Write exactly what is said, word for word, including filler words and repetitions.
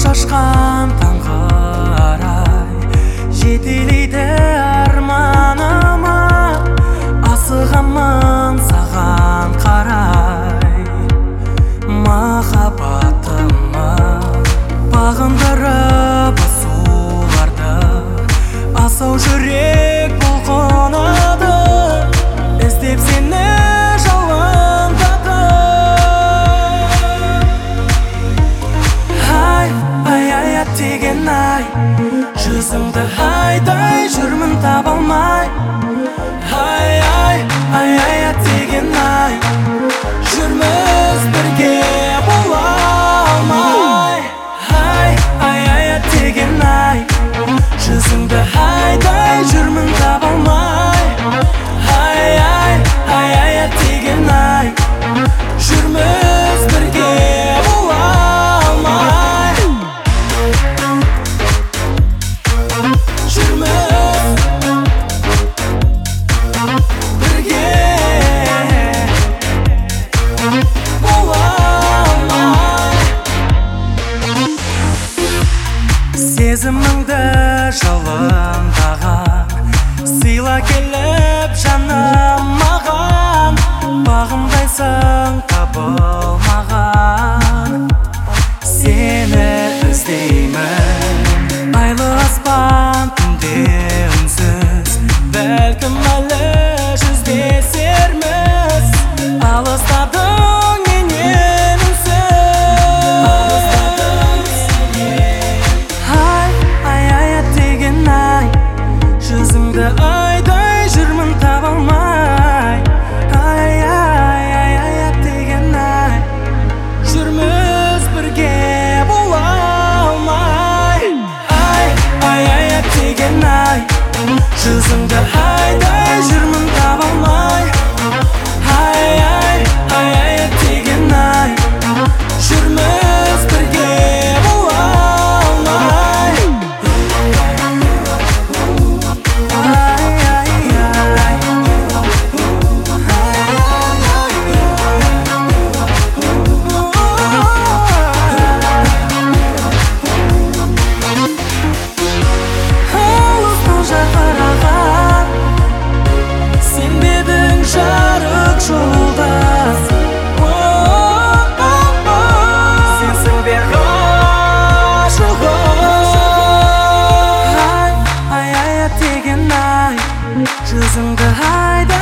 шашқан таңға қарай жетелейді арманыма, асығамын саған қарай. Махаббатыма бағындырып асуларды, асау жүрек бұлқынады, іздеп сені жалындады. Ай, ай, ай, деген ай, жүзіңді айдай жүрмін таба алмай. Ай, ай, ай, ай, деген ай, жүрміз бірге бола алмай. Ай, ай, ай, деген ай, жүзіңді айдай жүрмін таба алмай. Ай, ай, ай, ай, деген ай, жүрміз бірге бола алмай. Жүрміз бірге бола алмай. Сезіміңді жалындаған, сыйла келіп жаным маған. Бағымдайсың табылмаған, сені іздеймін. Айлы аспан түнде үнсіз, бәлкім әлі жүздесерміз. Алыстадың менен үнсіз. Ай, ай, ай, деген ай, жүзіңді айдай жүрмін таба алмай. Ай, ай, ай, ай, деген ай, жүрміз бірге бола алмай. Ай, ай, ай, деген ай, жүзіңді айдай жүрмін таба алмай. Ай, ай, ай, ай, деген ай, жүрміз бірге бола алмай. Ай, ай, ай, алыстан жарқыраған, сен бе едің жарық жұлдыз. Сенсің бе ғашығым. Ай, ай, ай, деген ай, жүзіңді айдай